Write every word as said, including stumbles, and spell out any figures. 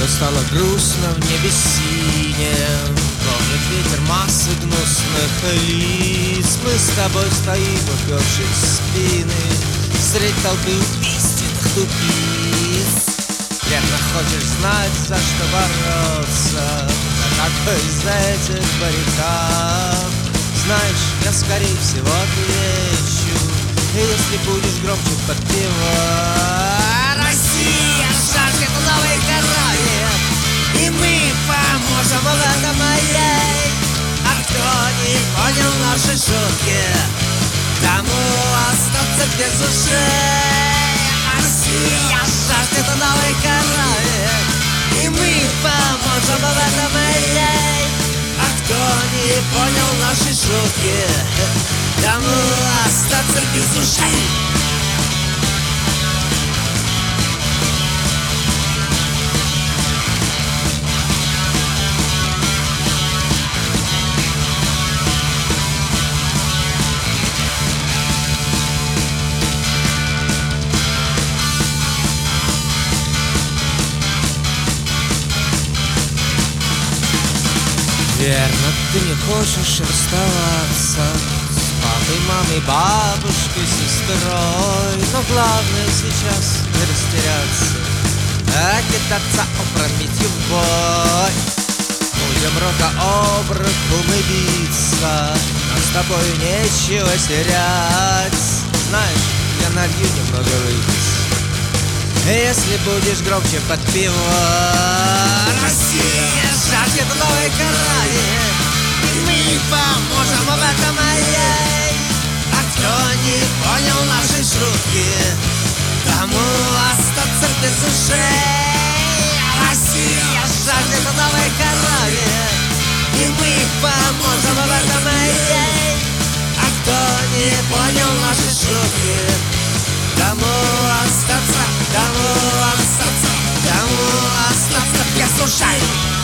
стало грустно в небе синем, гонит ветер массы гнусных лиц. Мы с тобой стоим, упершись в спины, средь толпы убийственных тупиц. Верно хочешь знать, за что бороться, на какой из этих баррикад? Знаешь, я скорее всего отвечу, если будешь громче подпевать. Россия жаждет новой крови, и мы поможем в этом ей. А кто не понял наши шутки, тому остаться без ушей. Россия жаждет новой крови, и мы поможем в этом ей. А кто не понял наши шутки, тому остаться без ушей. Верно, ты не хочешь расставаться с папой, мамой, бабушкой, сестрой. Но главное сейчас не растеряться, а кидаться опрометью в бой. Будем рука об руку мы биться, нам с тобой нечего терять. Знаешь, я налью немного выпить, если будешь громче подпевать. Россия жаждет новой крови, и мы поможем в этом ей. А кто не понял наши шутки, тому остаться без ушей. Россия жаждет новой крови, и мы поможем в этом ей. А кто не понял наши шутки, тому остаться, тому остаться, тому остаться без ушей.